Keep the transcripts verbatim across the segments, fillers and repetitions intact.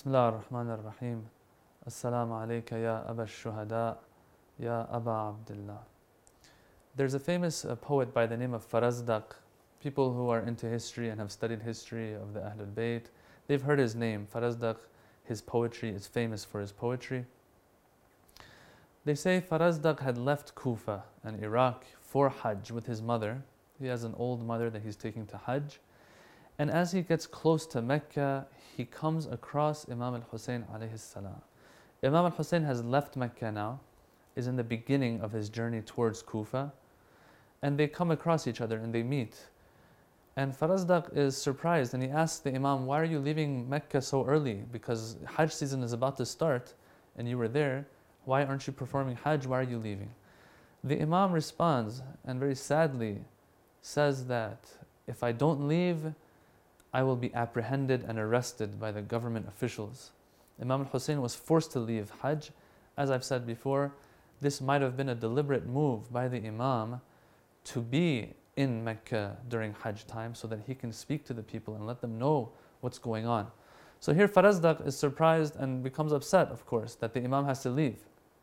بسم الله الرحمن الرحيم السلام عليك يا أبا الشهداء يا أبا عبد الله. There's a famous uh, poet by the name of Farazdak. People who are into history and have studied history of the Ahlul Bayt, they've heard his name. Farazdak, his poetry is famous for his poetry. They say Farazdak had left Kufa and Iraq for Hajj with his mother. He has an old mother that he's taking to Hajj. And as he gets close to Mecca, he comes across Imam al-Hussein alayhi salam. Imam al-Hussein has left Mecca now, is in the beginning of his journey towards Kufa, and they come across each other and they meet. And Farazdak is surprised and he asks the Imam, why are you leaving Mecca so early? Because Hajj season is about to start and you were there. Why aren't you performing Hajj? Why are you leaving? The Imam responds and very sadly says that if I don't leave, I will be apprehended and arrested by the government officials. Imam al-Hussein was forced to leave Hajj. As I've said before, this might have been a deliberate move by the Imam to be in Mecca during Hajj time so that he can speak to the people and let them know what's going on. So here Farazdak is surprised and becomes upset, of course, that the Imam has to leave.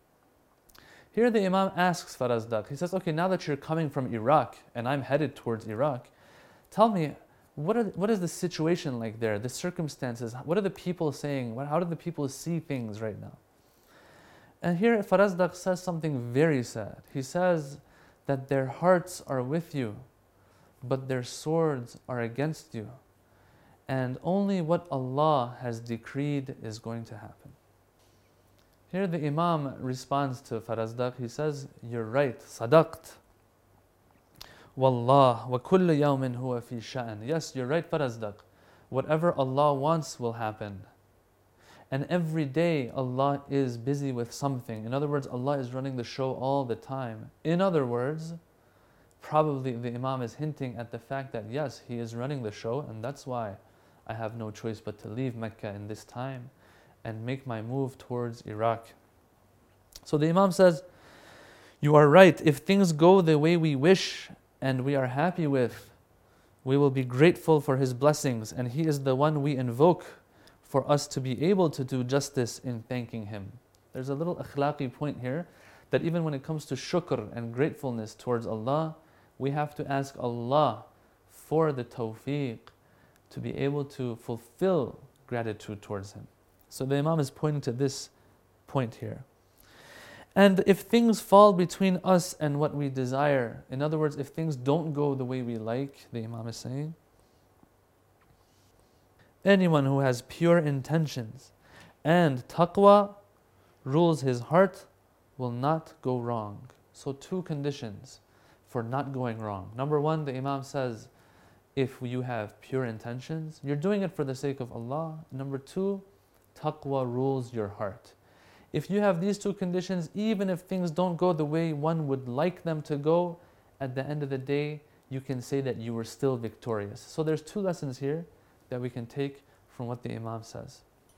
Here the Imam asks Farazdak, he says, okay, now that you're coming from Iraq and I'm headed towards Iraq, tell me, What, are, what is the situation like there, the circumstances? What are the people saying? What, how do the people see things right now? And here Farazdak says something very sad. He says that their hearts are with you, but their swords are against you. And only what Allah has decreed is going to happen. Here the Imam responds to Farazdak. He says, you're right, sadaqt. Wallah, wa kullu yawmin huwa fi sha'n. Yes, you're right, Farazdak. Whatever Allah wants will happen. And every day Allah is busy with something. In other words, Allah is running the show all the time. In other words, probably the Imam is hinting at the fact that yes, he is running the show, and that's why I have no choice but to leave Mecca in this time and make my move towards Iraq. So the Imam says, you are right. If things go the way we wish and we are happy with, we will be grateful for His blessings, and He is the one we invoke for us to be able to do justice in thanking Him. There's a little akhlaqi point here, that even when it comes to shukr and gratefulness towards Allah, we have to ask Allah for the tawfiq to be able to fulfill gratitude towards Him. So the Imam is pointing to this point here. And if things fall between us and what we desire, in other words, if things don't go the way we like, the Imam is saying, anyone who has pure intentions and taqwa rules his heart will not go wrong. So two conditions for not going wrong. Number one, the Imam says, if you have pure intentions, you're doing it for the sake of Allah. Number two, taqwa rules your heart. If you have these two conditions, even if things don't go the way one would like them to go, at the end of the day, you can say that you were still victorious. So there's two lessons here that we can take from what the Imam says.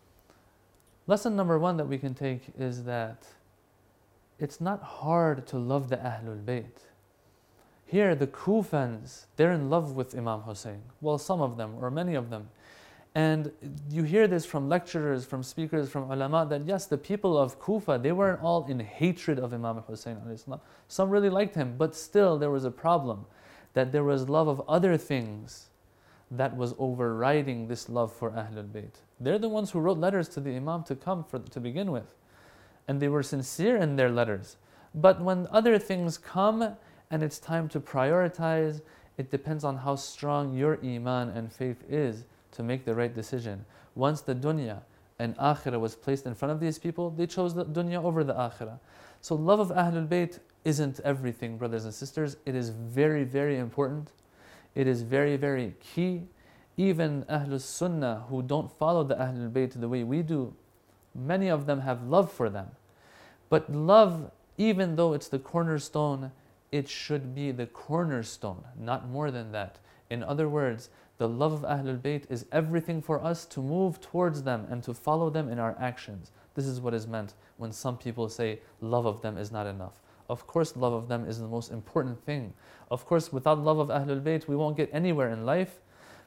Lesson number one that we can take is that it's not hard to love the Ahlul Bayt. Here, the Kufans, they're in love with Imam Hussein. Well, some of them, or many of them. And you hear this from lecturers, from speakers, from ulama, that yes, the people of Kufa, they weren't all in hatred of Imam Hussein. Some really liked him, but still there was a problem, that there was love of other things that was overriding this love for Ahlul Bayt. They're the ones who wrote letters to the Imam to come for, to begin with. And they were sincere in their letters. But when other things come and it's time to prioritize, it depends on how strong your iman and faith is to make the right decision. Once the dunya and akhirah was placed in front of these people, they chose the dunya over the akhirah. So love of Ahlul Bayt isn't everything, brothers and sisters. It is very, very important. It is very, very key. Even Ahlul Sunnah who don't follow the Ahlul Bayt the way we do, many of them have love for them. But love, even though it's the cornerstone, it should be the cornerstone, not more than that. In other words, the love of Ahlul Bayt is everything for us to move towards them and to follow them in our actions. This is what is meant when some people say love of them is not enough. Of course, love of them is the most important thing. Of course, without love of Ahlul Bayt, we won't get anywhere in life.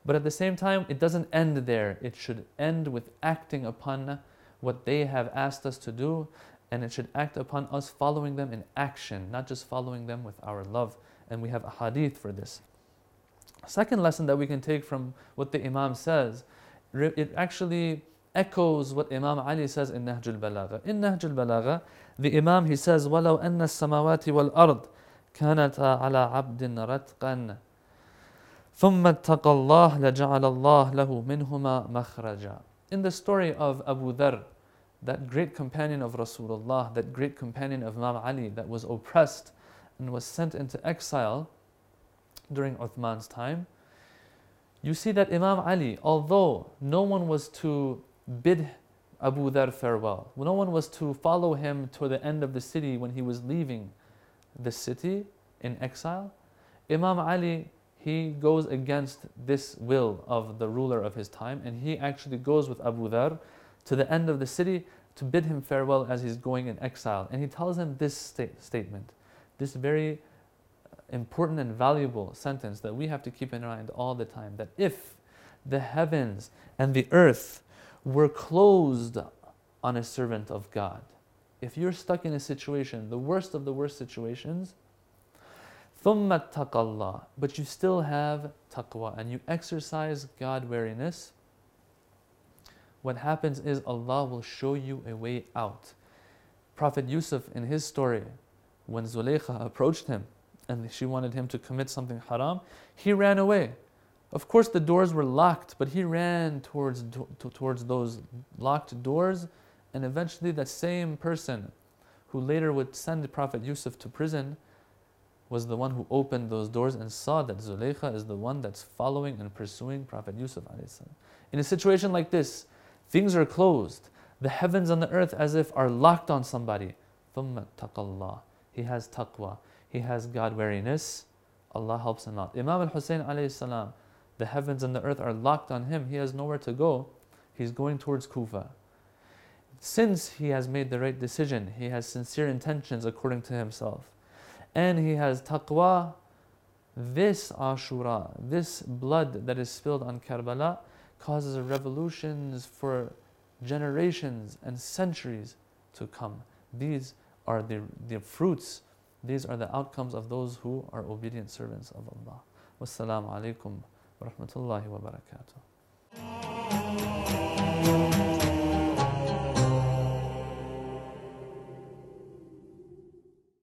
But at the same time, it doesn't end there. It should end with acting upon what they have asked us to do, and it should act upon us following them in action, not just following them with our love. And we have a hadith for this. Second lesson that we can take from what the Imam says, it actually echoes what Imam Ali says in Nahjul Balagha. In Nahjul Balagha, the Imam, he says, وَلَوْ أَنَّ السَّمَوَاتِ وَالْأَرْضِ كَانَتَا عَلَى عَبْدٍ رَتْقًا ثُمَّ اتَّقَى اللَّهِ لَجَعَلَ اللَّهُ لَهُ مِنْهُمَا مَخْرَجًا. In the story of Abu Dharr, that great companion of Rasulullah, that great companion of Imam Ali that was oppressed and was sent into exile during Uthman's time, you see that Imam Ali, although no one was to bid Abu Dharr farewell, no one was to follow him to the end of the city when he was leaving the city in exile, Imam Ali, he goes against this will of the ruler of his time, and he actually goes with Abu Dharr to the end of the city to bid him farewell as he's going in exile. And he tells him this sta- statement, this very important and valuable sentence that we have to keep in mind all the time, that if the heavens and the earth were closed on a servant of God, if you're stuck in a situation, the worst of the worst situations, ثُمَّ اتَّقَى اللَّهِ, but you still have taqwa and you exercise God-wariness, what happens is Allah will show you a way out. Prophet Yusuf, in his story, when Zulaykha approached him and she wanted him to commit something haram, he ran away. Of course the doors were locked, but he ran towards, to, towards those locked doors, and eventually that same person who later would send the Prophet Yusuf to prison was the one who opened those doors and saw that Zulaykha is the one that's following and pursuing Prophet Yusuf alayhi salam. In a situation like this, things are closed. The heavens and the earth as if are locked on somebody. ثُمَّ اتَّقَى اللَّهِ. He has taqwa. He has God-wariness. Allah helps him out. Imam al-Hussein alayhi salam, the heavens and the earth are locked on him. He has nowhere to go. He's going towards Kufa. Since he has made the right decision, he has sincere intentions according to himself, and he has taqwa, this Ashura, this blood that is spilled on Karbala causes revolutions for generations and centuries to come. These are the, the fruits, these are the outcomes of those who are obedient servants of Allah. Wassalamu alaikum wa rahmatullahi wa barakatuh.